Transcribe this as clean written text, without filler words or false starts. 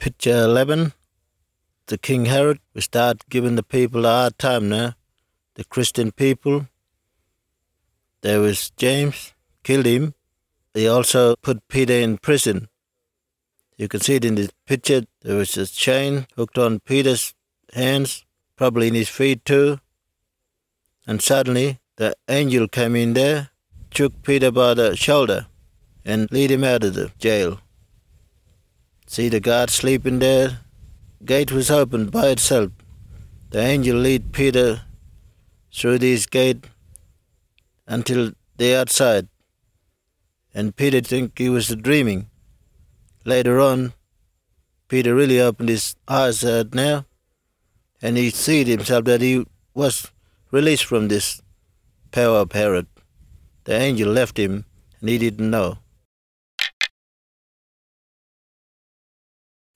Picture 11. The King Herod. We start giving the people a hard time now. The Christian people. There was James, killed him. He also put Peter in prison. You can see it in the picture. There was a chain hooked on Peter's hands, probably in his feet too. And suddenly the angel came in there, took Peter by the shoulder and lead him out of the jail. See the guard sleeping there? Gate was opened by itself. The angel lead Peter through this gate until they're outside. And Peter think he was dreaming. Later on, Peter really opened his eyes now, and he see himself that he was released from this power of Herod. The angel left him, and he didn't know.